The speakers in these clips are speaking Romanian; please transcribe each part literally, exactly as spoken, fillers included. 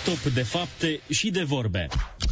Top de fapte și de vorbe.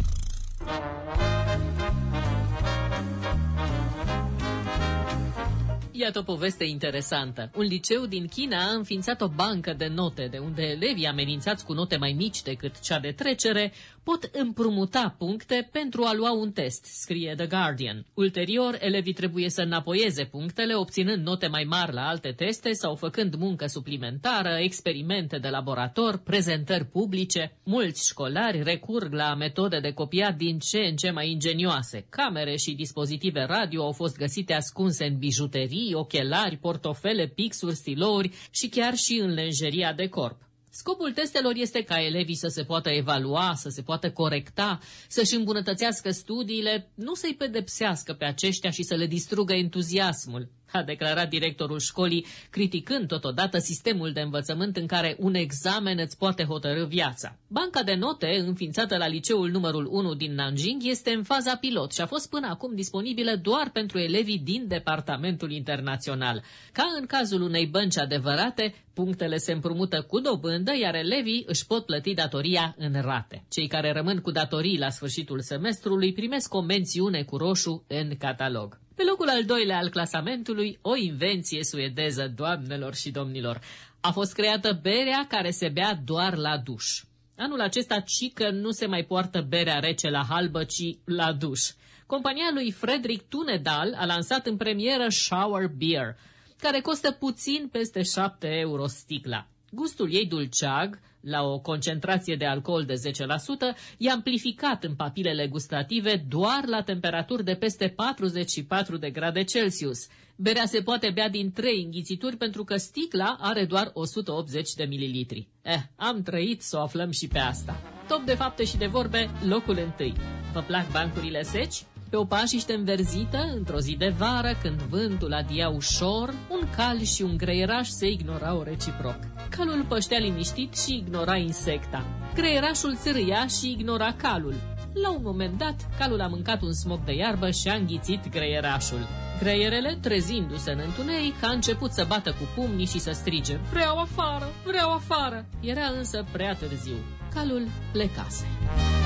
Iată o poveste interesantă. Un liceu din China a înființat o bancă de note, de unde elevii amenințați cu note mai mici decât cea de trecere pot împrumuta puncte pentru a lua un test, scrie The Guardian. Ulterior, elevii trebuie să înapoieze punctele, obținând note mai mari la alte teste sau făcând muncă suplimentară, experimente de laborator, prezentări publice. Mulți școlari recurg la metode de copiat din ce în ce mai ingenioase. Camere și dispozitive radio au fost găsite ascunse în bijuterii, ochelari, portofele, pixuri, stilouri și chiar și în lenjeria de corp. Scopul testelor este ca elevii să se poată evalua, să se poată corecta, să-și îmbunătățească studiile, nu să-i pedepsească pe aceștia și să le distrugă entuziasmul, a declarat directorul școlii, criticând totodată sistemul de învățământ în care un examen îți poate hotărî viața. Banca de note, înființată la liceul numărul unu din Nanjing, este în faza pilot și a fost până acum disponibilă doar pentru elevii din departamentul internațional. Ca în cazul unei bănci adevărate, punctele se împrumută cu dobândă, iar elevii își pot plăti datoria în rate. Cei care rămân cu datorii la sfârșitul semestrului primesc o mențiune cu roșu în catalog. Pe locul al doilea al clasamentului, o invenție suedeză, doamnelor și domnilor. A fost creată berea care se bea doar la duș. Anul acesta cică nu se mai poartă berea rece la halbă, ci la duș. Compania lui Frederick Tunedal a lansat în premieră Shower Beer, care costă puțin peste șapte euro sticla. Gustul ei dulceag, la o concentrație de alcool de zece la sută, e amplificat în papilele gustative doar la temperaturi de peste patruzeci și patru de grade Celsius. Berea se poate bea din trei înghițituri pentru că sticla are doar o sută optzeci de mililitri. Eh, am trăit să o aflăm și pe asta. Top de fapte și de vorbe, locul întâi. Vă plac bancurile seci? Pe o pajiște înverzită, într-o zi de vară, când vântul adia ușor, un cal și un greieraș se ignorau reciproc. Calul păștea liniștit și ignora insecta. Greierașul țârâia și ignora calul. La un moment dat, calul a mâncat un smoc de iarbă și a înghițit greierașul. Greierele, trezindu-se în întuneric, a început să bată cu pumnii și să strige: "Vreau afară, vreau afară!" Era însă prea târziu. Calul plecase.